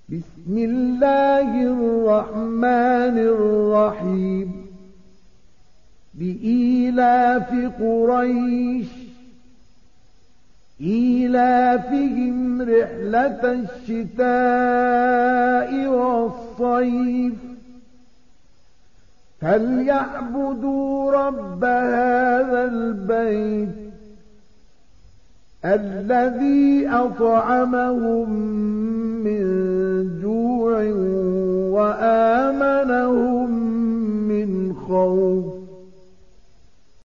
بسم الله الرحمن الرحيم بإيلاف قريش إيلافهم رحلة الشتاء والصيف فليعبدوا رب هذا البيت الذي أطعمهم من جوع وآمنهم من خوف